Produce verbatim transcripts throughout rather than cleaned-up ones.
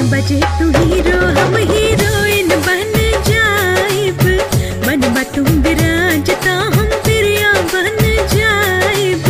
बजे तू हीरो हम हीरोइन बन जाइब, बनबा तू विराजता हम प्रिया बन जाइब।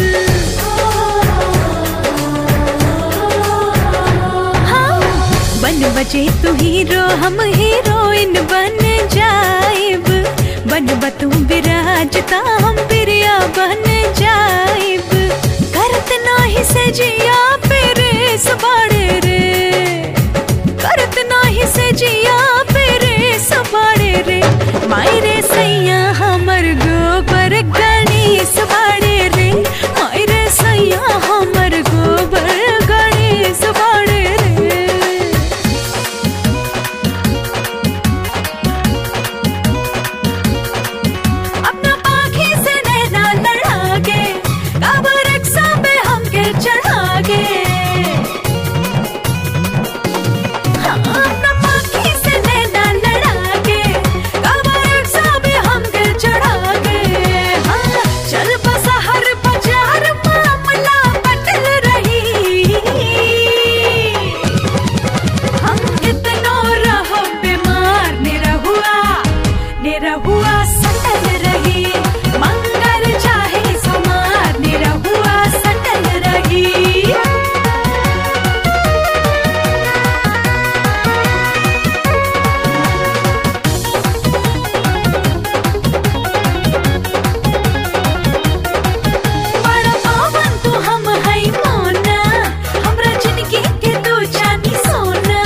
हाँ, बन बजे तू हीरो हम हीरोइन बन जाइब, बनबा तू विराजता हम प्रिया बन जाइब। करत नाही से जिया पेरे सबाड़े रे, करत नाही से जिया पेरे सबाड़े रे। मायरे सैया हमर गोबर गणेश बाड़े रे, मायरे सैया हमर गोबर गणेश बाड़े रे। अपना पाखी से नैना लड़ा के काबा रक्षा पे हमके चढ़ा के, अपना पाखी से नैना लड़ा के काबा रक्षा पे हमके चढ़ा के। हाँ, चल बसा हर बाजार मामला बदल रही, हम कितनो रहो बीमार निरहुआ निरहुआ सटल रही। मंगल चाहे सुमार निरहुआ सटल रही। बड़ा पावन तू हम है मोना, हमरा जिंदगी के तू जानी सोना।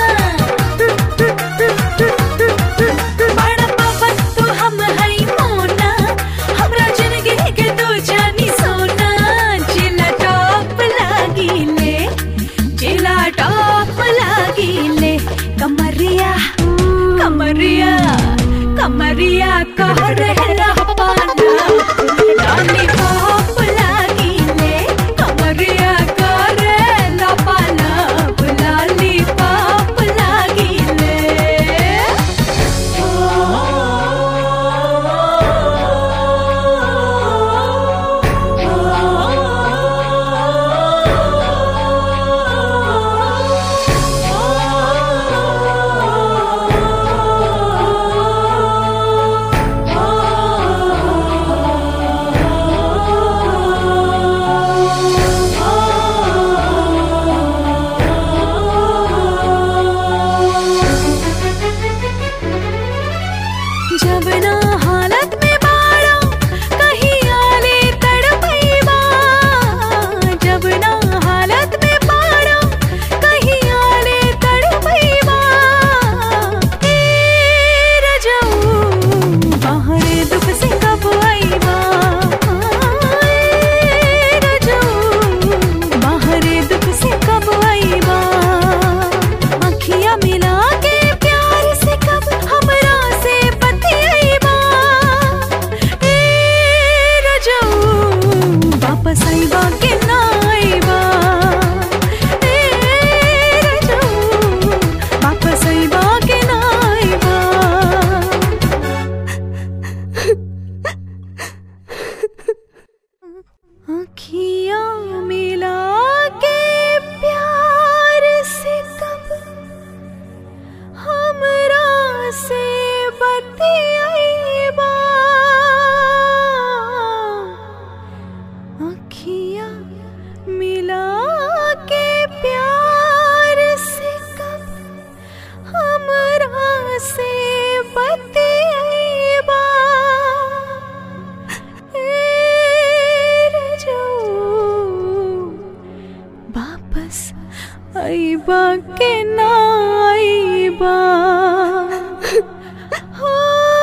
बड़ा पावन तू हम है मोना, हमरा जिंदगी के तू जानी सोना। जिला टॉप लागी ले, जिला टॉप लागी ले। कमरिया कमरिया कमरिया कह रहे पाना, रानी टॉप लागी ले। कमरिया कह रहे पाना, लाली पॉप लागी ले। जब ना हालत में बाड़ा कहीं आले तड़पैबा, जब ना हालत में बाड़ा कहीं आले तड़पैबा। ए रजऊ बाहर दुख से कब आईबा, ए रजऊ बाहर दुख से कब आईबा। अखियां मिला के प्यार से कब हमरा से बतियाईबा। ए रजऊ वापस आईबा के ना आईबा, ए रजऊ वापस आईबा के ना आईबा। अखियां मिला के प्यार से कब हमरा से बतियाईबा। अखियां मिला के प्यार से कब हमरा से बतियाईबा। ए रजऊ वापस आईबा के ना आईबा। हो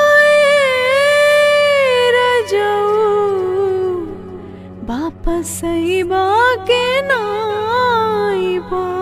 रजऊ वापस आईबा के ना आईबा।